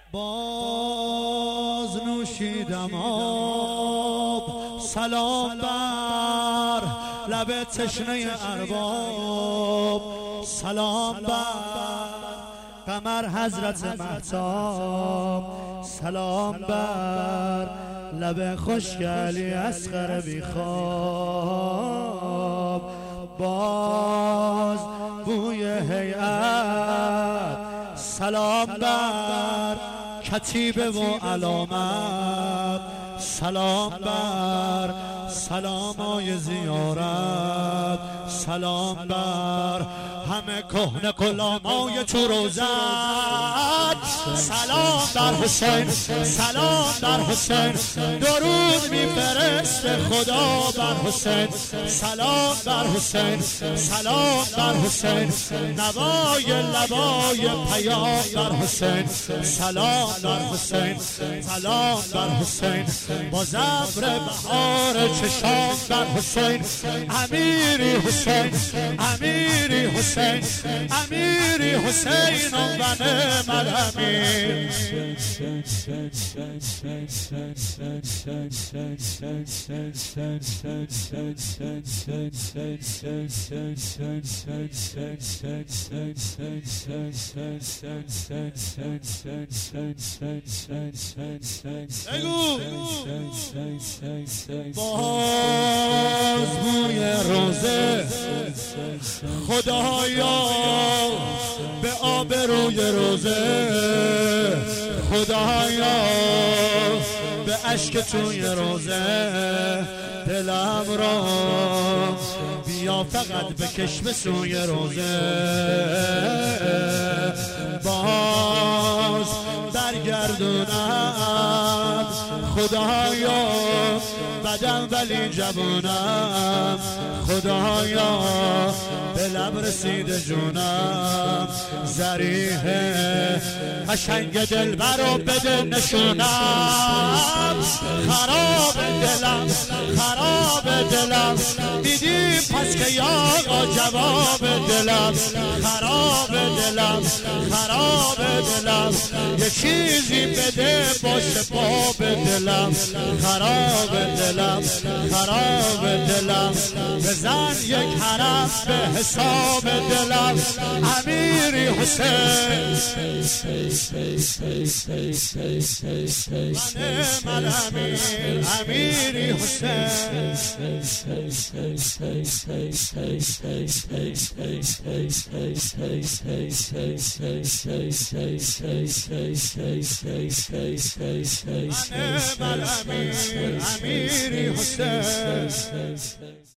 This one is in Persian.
باز نوشیدم آب، سلام بر لب تشنه ارباب، سلام بر قمر حضرت مهتاب، سلام بر لب خشک علی اصغر بی خواب. باز بوی هیئت، سلام بر کتیبه و علامت، سلام بر سلامای زیارت، سلام بر همه کهنه غلامای تو روزت، سلام بر حسین، سلام بر حسین، درود میفرسته خدا بر حسین، سلام بر حسین، سلام بر حسین، نوای لبای پیام بر حسین، سلام بر حسین، سلام بر حسین، با زبر بهار چشام بر حسین، امیری حسین، امیری حسین، امیری حسین و نعم الامیر. باز بوی روزه خدایا به آبروی روزه، خدایا به اشک توی روزه، دلم را بیا فقط بکش به سوی روزه. باز برگردونم خدایا بدم ولی جوانم، خدایا به لب رسیده جونم، ضریح قشنگ دلبر رو بده نشونم. خراب دلم، خراب دلم، دیدیم پس که یا آقا جواب دلم، خراب دلم، خراب دلم، یه چیزی بده باشه باب دلم، خراب دلم، خراب دلم، بزن یک حرف به حساب دلم، امیری حسین نعم الامیر، امیری حسین. نعم الامیر، امیری حسین.